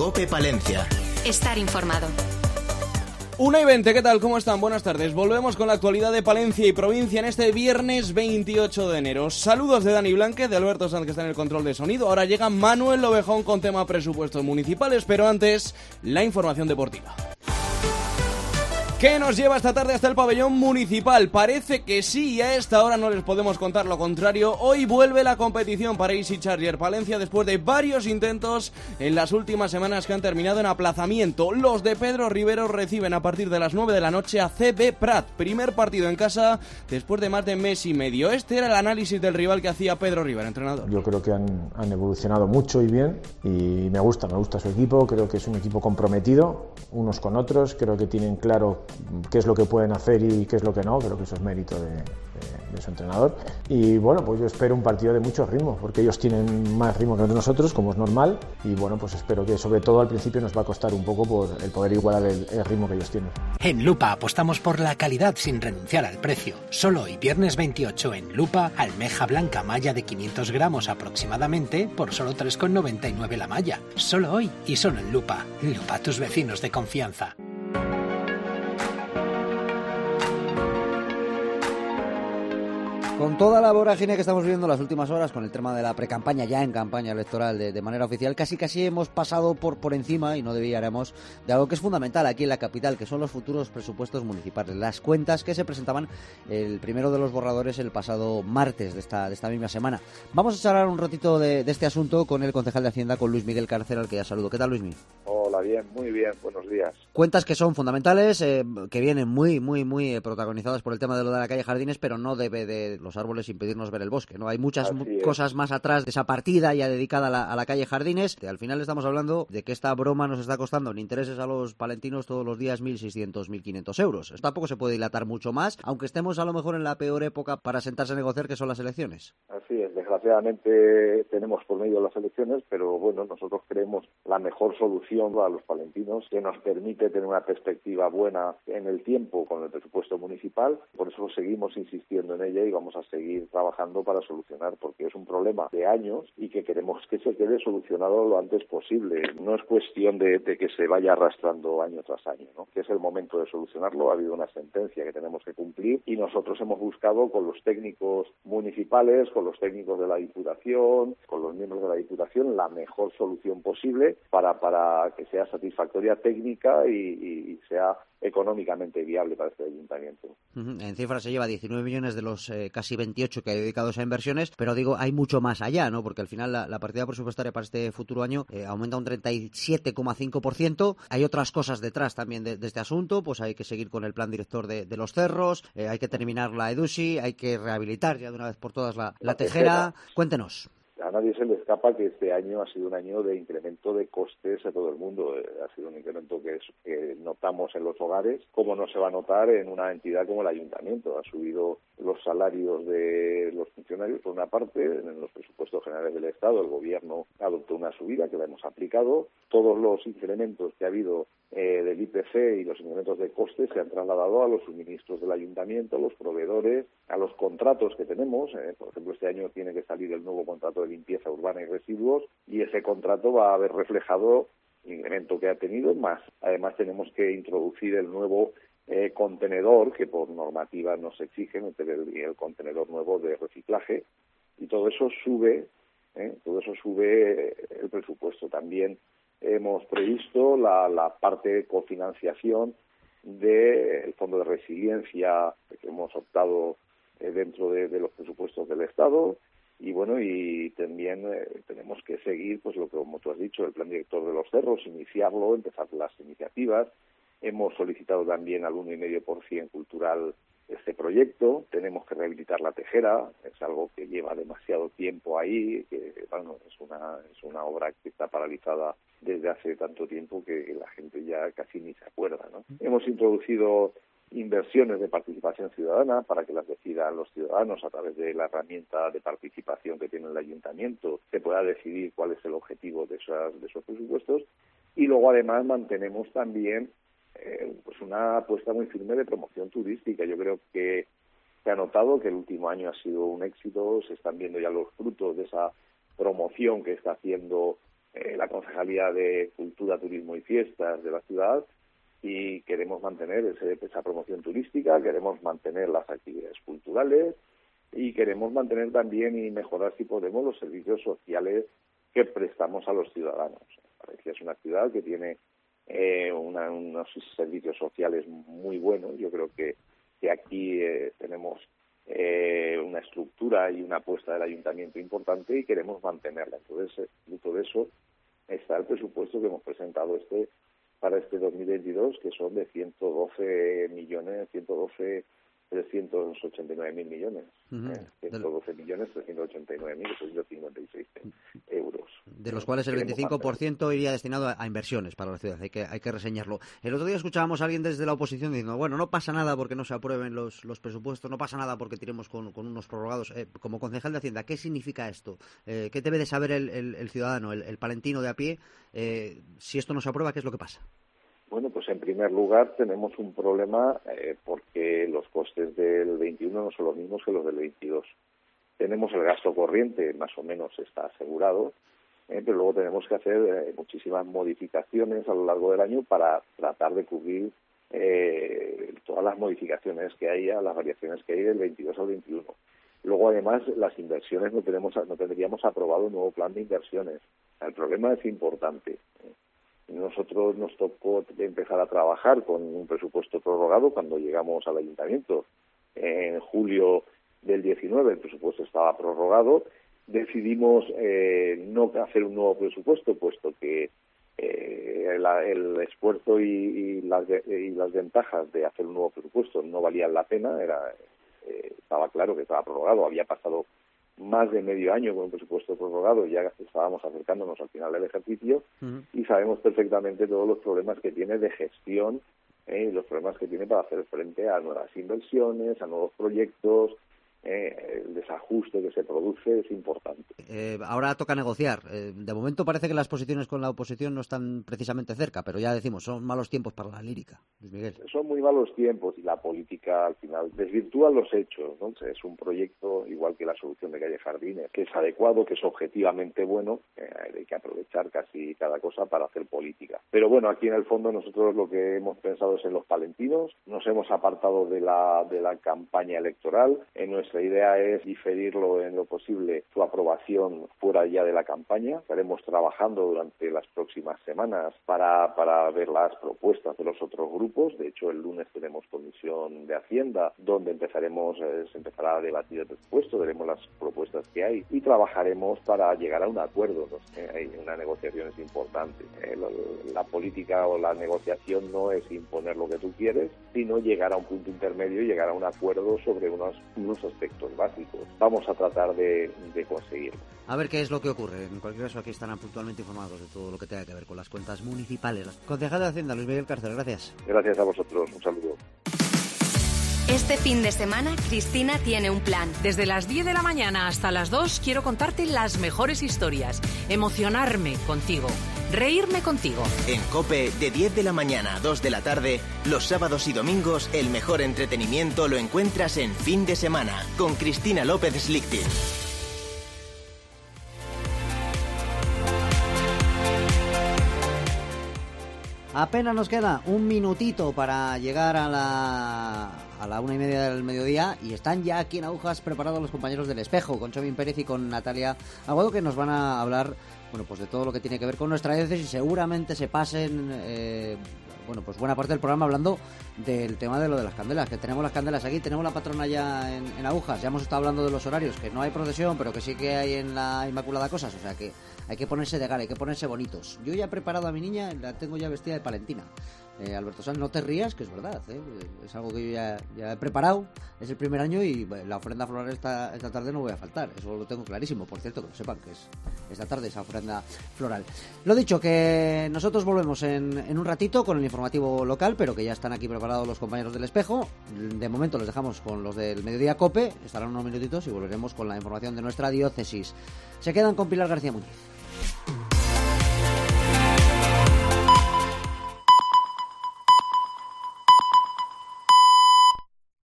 COPE Palencia. Estar informado. 1:20, ¿qué tal? ¿Cómo están? Buenas tardes. Volvemos con la actualidad de Palencia y provincia en este viernes 28 de enero. Saludos de Dani Blanque, de Alberto Sanz, que está en el control de sonido. Ahora llega Manuel Lovejón con tema presupuestos municipales, pero antes, la información deportiva. ¿Qué nos lleva esta tarde hasta el pabellón municipal? Parece que sí, y a esta hora no les podemos contar lo contrario. Hoy vuelve la competición para Easy Charger Palencia después de varios intentos en las últimas semanas que han terminado en aplazamiento. Los de Pedro Rivero reciben a partir de las 9 de la noche a CB Prat. Primer partido en casa después de más de mes y medio. Este era el análisis del rival que hacía Pedro Rivero, entrenador. Yo creo que han evolucionado mucho y bien, y me gusta su equipo. Creo que es un equipo comprometido unos con otros. Creo que tienen claro qué es lo que pueden hacer y qué es lo que no. Creo que eso es mérito de su entrenador. Y bueno, pues yo espero un partido de mucho ritmo, porque ellos tienen más ritmo que nosotros, como es normal, y bueno, pues espero que sobre todo al principio nos va a costar un poco por el poder igualar el ritmo que ellos tienen. En Lupa apostamos por la calidad sin renunciar al precio. Solo hoy, viernes 28, en Lupa, almeja blanca malla de 500 gramos aproximadamente por solo 3,99 la malla. Solo hoy y solo en Lupa. Lupa, tus vecinos de confianza. Con toda la vorágine que estamos viviendo las últimas horas, con el tema de la precampaña, ya en campaña electoral de manera oficial, casi hemos pasado por encima, y no debiéramos, de algo que es fundamental aquí en la capital, que son los futuros presupuestos municipales. Las cuentas que se presentaban, el primero de los borradores, el pasado martes de esta misma semana. Vamos a charlar un ratito de este asunto con el concejal de Hacienda, con Luis Miguel Carcero, al que ya saludo. ¿Qué tal, Luismi? Hola, bien, muy bien, buenos días. Cuentas que son fundamentales, que vienen muy protagonizadas por el tema de lo de la calle Jardines, pero no debe de los árboles impedirnos ver el bosque, ¿no? Hay muchas cosas más atrás de esa partida ya dedicada a la calle Jardines. Al final estamos hablando de que esta broma nos está costando en intereses a los palentinos todos los días 1.600, 1.500 euros. Esto tampoco se puede dilatar mucho más, aunque estemos a lo mejor en la peor época para sentarse a negociar, que son las elecciones. Así es, desgraciadamente tenemos por medio las elecciones, pero bueno, nosotros creemos la mejor solución a los palentinos, que nos permite tener una perspectiva buena en el tiempo con el presupuesto municipal. Por eso seguimos insistiendo en ella y vamos a seguir trabajando para solucionar, porque es un problema de años y que queremos que se quede solucionado lo antes posible. No es cuestión de que se vaya arrastrando año tras año, ¿no? Que es el momento de solucionarlo. Ha habido una sentencia que tenemos que cumplir y nosotros hemos buscado con los técnicos municipales, con los técnicos de la Diputación, con los miembros de la Diputación, la mejor solución posible para que sea satisfactoria técnica y sea económicamente viable para este ayuntamiento. En cifras se lleva 19 millones de los casi 28 que hay dedicados a inversiones, pero digo, hay mucho más allá, ¿no? Porque al final la partida presupuestaria para este futuro año aumenta un 37,5%. Hay otras cosas detrás también de este asunto, pues hay que seguir con el plan director de los cerros, hay que terminar la EDUSI, hay que rehabilitar ya de una vez por todas la tejera. Cuéntenos. A nadie se le escapa que este año ha sido un año de incremento de costes a todo el mundo. Ha sido un incremento que notamos en los hogares, como no se va a notar en una entidad como el ayuntamiento. Ha subido los salarios de los funcionarios, por una parte, en los presupuestos generales del Estado. El Gobierno adoptó una subida que la hemos aplicado. Todos los incrementos que ha habido del IPC y los incrementos de costes se han trasladado a los suministros del ayuntamiento, a los proveedores, a los contratos que tenemos. Por ejemplo, este año tiene que salir el nuevo contrato de limpieza urbana y residuos, y ese contrato va a haber reflejado el incremento que ha tenido más. Además, tenemos que introducir el nuevo contenedor que por normativa nos exigen, el contenedor nuevo de reciclaje, y todo eso sube el presupuesto. También hemos previsto la parte de cofinanciación del Fondo de Resiliencia que hemos optado dentro de los presupuestos del Estado. Y bueno, y también tenemos que seguir, pues lo que, como tú has dicho, el plan director de los cerros, iniciarlo, empezar las iniciativas. Hemos solicitado también al 1,5% cultural este proyecto. Tenemos que rehabilitar la tejera, es algo que lleva demasiado tiempo ahí, que bueno, es una obra que está paralizada desde hace tanto tiempo que la gente ya casi ni se acuerda, ¿no? Hemos introducido inversiones de participación ciudadana para que las decidan los ciudadanos a través de la herramienta de participación que tiene el ayuntamiento, se pueda decidir cuál es el objetivo de esos presupuestos. Y luego además mantenemos también pues una apuesta muy firme de promoción turística. Yo creo que se ha notado que el último año ha sido un éxito, se están viendo ya los frutos de esa promoción que está haciendo la Concejalía de Cultura, Turismo y Fiestas de la ciudad, y queremos mantener esa promoción turística, queremos mantener las actividades culturales y queremos mantener también y mejorar, si podemos, los servicios sociales que prestamos a los ciudadanos. Valencia es una ciudad que tiene unos servicios sociales muy buenos. Yo creo que aquí tenemos una estructura y una apuesta del ayuntamiento importante y queremos mantenerla. Entonces, fruto de eso está el presupuesto que hemos presentado para este 2022, que son de 112.389.000 millones. 112.389.856 euros. De los cuales el 25% iría destinado a inversiones para la ciudad, hay que reseñarlo. El otro día escuchábamos a alguien desde la oposición diciendo, bueno, no pasa nada porque no se aprueben los presupuestos, no pasa nada porque tiremos con unos prorrogados. Como concejal de Hacienda, ¿qué significa esto? ¿Qué debe de saber el ciudadano, el palentino de a pie? Si esto no se aprueba, ¿qué es lo que pasa? Bueno, pues en primer lugar tenemos un problema porque los costes del 21 no son los mismos que los del 22. Tenemos el gasto corriente, más o menos está asegurado, pero luego tenemos que hacer muchísimas modificaciones a lo largo del año para tratar de cubrir todas las modificaciones que haya, las variaciones que hay del 22 al 21. Luego, además, las inversiones no tendríamos aprobado un nuevo plan de inversiones. El problema es importante. Nosotros nos tocó empezar a trabajar con un presupuesto prorrogado cuando llegamos al ayuntamiento. En julio del 19 el presupuesto estaba prorrogado. Decidimos no hacer un nuevo presupuesto, puesto que el esfuerzo y las ventajas de hacer un nuevo presupuesto no valían la pena. Estaba claro que estaba prorrogado. Había pasado más de medio año con un presupuesto prorrogado, ya estábamos acercándonos al final del ejercicio y sabemos perfectamente todos los problemas que tiene de gestión y los problemas que tiene para hacer frente a nuevas inversiones, a nuevos proyectos. El desajuste que se produce es importante. Ahora toca negociar. De momento parece que las posiciones con la oposición no están precisamente cerca, pero ya decimos, son malos tiempos para la lírica. Luis Miguel. Son muy malos tiempos y la política al final desvirtúa los hechos, ¿no? Es un proyecto, igual que la solución de Calle Jardines, que es adecuado, que es objetivamente bueno, hay que aprovechar casi cada cosa para hacer política. Pero bueno, aquí en el fondo nosotros lo que hemos pensado es en los palentinos, nos hemos apartado de la campaña electoral. Nuestra idea es diferirlo en lo posible su aprobación fuera ya de la campaña. Estaremos trabajando durante las próximas semanas para ver las propuestas de los otros grupos. De hecho, el lunes tenemos comisión de Hacienda, donde se empezará a debatir el presupuesto, veremos las propuestas que hay y trabajaremos para llegar a un acuerdo. Una negociación es importante. La política o la negociación no es imponer lo que tú quieres, sino llegar a un punto intermedio y llegar a un acuerdo sobre unos aspectos básicos. Vamos a tratar de conseguirlo. A ver qué es lo que ocurre. En cualquier caso, aquí estarán puntualmente informados de todo lo que tenga que ver con las cuentas municipales. Concejal de Hacienda, Luis Miguel Cárcel, gracias. Gracias a vosotros. Un saludo. Este fin de semana, Cristina tiene un plan. Desde las 10 de la mañana hasta las 2 quiero contarte las mejores historias, emocionarme contigo, reírme contigo. En COPE, de 10 de la mañana a 2 de la tarde, los sábados y domingos, el mejor entretenimiento lo encuentras en Fin de Semana, con Cristina López Slichting. Apenas nos queda un minutito para llegar a la 1:30 del mediodía y están ya aquí en Agujas preparados los compañeros del Espejo, con Chomín Pérez y con Natalia Aguado, que nos van a hablar pues de todo lo que tiene que ver con nuestra diócesis. Seguramente se pasen pues buena parte del programa hablando del tema de lo de las candelas, que tenemos las candelas aquí, tenemos la patrona ya en Agujas, ya hemos estado hablando de los horarios, que no hay procesión, pero que sí que hay en la Inmaculada cosas, o sea que hay que ponerse de gala, hay que ponerse bonitos. Yo ya he preparado a mi niña, la tengo ya vestida de palentina. Alberto Sanz, no te rías, que es verdad, es algo que yo ya he preparado, es el primer año y la ofrenda floral esta tarde no voy a faltar, eso lo tengo clarísimo. Por cierto, que lo sepan, que es esta tarde esa ofrenda floral. Lo dicho, que nosotros volvemos en un ratito con el informativo local, pero que ya están aquí preparados los compañeros del Espejo. De momento los dejamos con los del Mediodía COPE, estarán unos minutitos y volveremos con la información de nuestra diócesis. Se quedan con Pilar García Muñiz.